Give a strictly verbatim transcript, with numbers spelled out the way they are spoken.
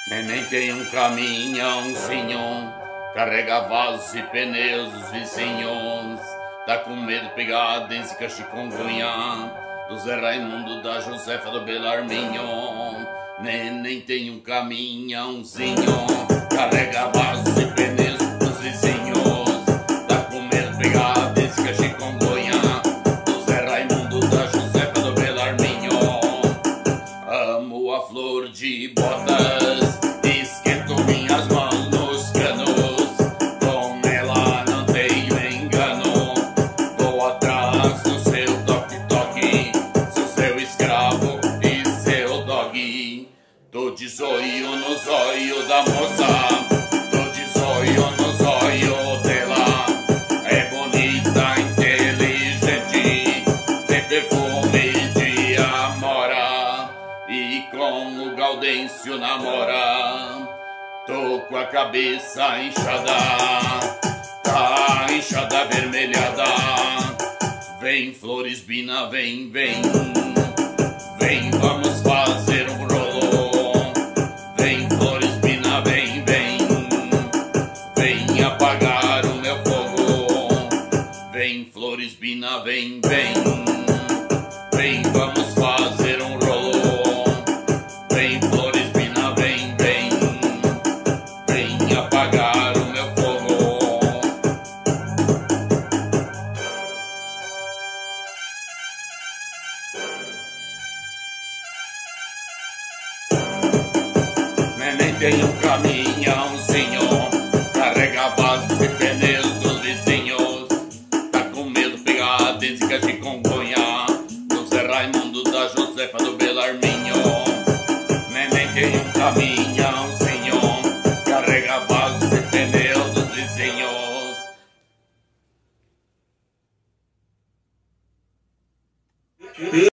Neném tem um caminhãozinho, carrega vasos e pneus dos vizinhos. Tá com medo de pegar a densica chikungunya do Zé Raimundo, da Josefa, do Belarminho. Neném tem um caminhãozinho, carrega vasos e pneus dos vizinhos. Tá com medo de pegar a densica chikungunya do Zé Raimundo, da Josefa, do Belarminho. Amo a flor de botas, esquento minhas mãos nos canos. Com ela não tenho engano, vou atrás do seu toque-toque. Sou seu escravo e seu dog. Tô de zóio no zóio da moça, tô de zóio no zóio dela. É bonita, inteligente, tem perfume de amora, e com o Gaudêncio namora. Tô com a cabeça inchada, tá inchada, avermelhada. Vem Floresbina, vem, vem, vem, vamos fazer um rolo. Vem Floresbina, vem, vem, vem apagar o meu fogo. Vem Floresbina, vem, vem, vem, vamos fazer um rolo. Vem Floresbina, vem, vem, vem apagar o meu fogo. Neném tem um caminhãozinho, carrega vasos e pneus dos vizinhos. Tá com medo de pegar a densica chikungunya do Zé Raimundo, da Josefa, do Belarminho. Neném tem um caminhãozinho, carrega vasos e pneus dos vizinhos.